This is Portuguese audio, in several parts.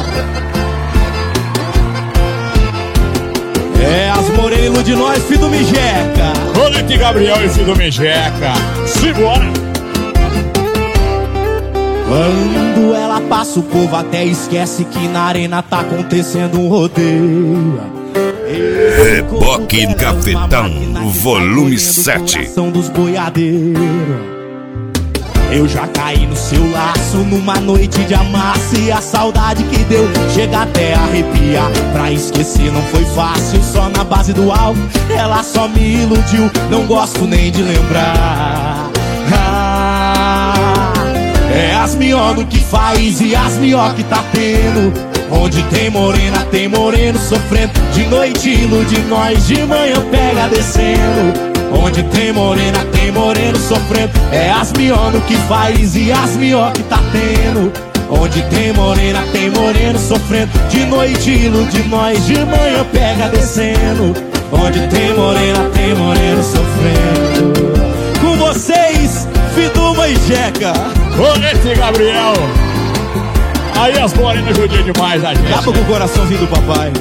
É, as morenas ilude nós, filho do Mijeca. Rolete Gabriel e filho do Mijeca. Simbora! Quando ela passa, o povo até esquece que na arena tá acontecendo um rodeio. Reboque Gavetão, volume 7. Dos boiadeiros. Eu já caí no seu laço numa noite de amassa, e a saudade que deu chega até a arrepiar. Pra esquecer não foi fácil, só na base do álcool ela só me iludiu, não gosto nem de lembrar. É as miolo que faz e as mió que tá tendo. Onde tem morena, tem moreno sofrendo. De noite ilude nós, de manhã pega descendo. Onde tem morena, tem moreno sofrendo. É as miolo que faz e as mió que tá tendo. Onde tem morena, tem moreno sofrendo. De noite ilude nós, de manhã pega descendo. Onde tem morena, tem moreno sofrendo. Com vocês, Fiduma e Jeca. Rolete Gabriel. Aí as morenas judiam demais a gente. Acaba com o coraçãozinho do papai.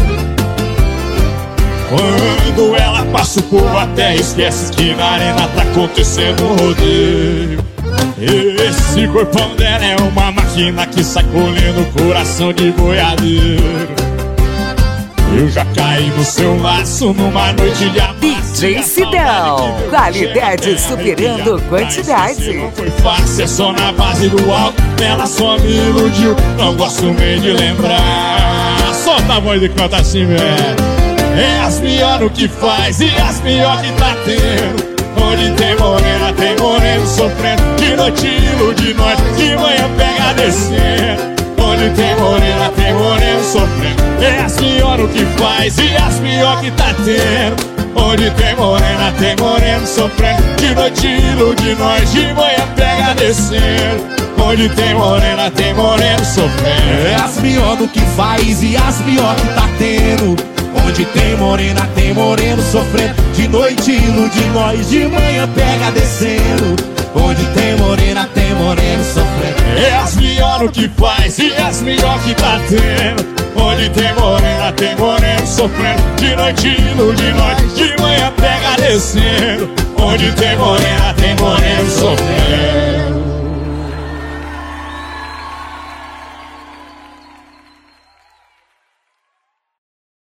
Quando ela passa, o povo até esquece que na arena tá acontecendo um rodeio. Esse corpão dela é uma máquina que sai colhendo o coração de boiadeiro. Eu já caí no seu laço numa noite de amassa. DJ Sidão, qualidade superando quantidade. Não foi fácil, é só na base do álcool. Ela só me iludiu, não gosto nem de lembrar. Solta a voz e canta assim, velho. É as miolo que faz e as mió que tá tendo. Onde tem morena, tem moreno sofrendo. De noite ilude nós, de manhã pega descendo. Onde tem morena, tem moreno sofrendo. É as miolo que faz e as mió que tá tendo. Onde tem morena, tem moreno sofrendo. De noite ilude nós, de manhã pega descendo. Onde tem morena, tem moreno sofrendo. É as miolo que faz e as mió que tá tendo. Onde tem morena, tem moreno sofrendo. De noite ilude nós, de manhã pega descendo. Onde tem morena, tem moreno sofrendo. É as miolo que faz e as mió que tá tendo. Onde tem morena, tem moreno sofrendo. De noite ilude nós, de manhã pega descendo. Onde tem morena, tem moreno sofrendo.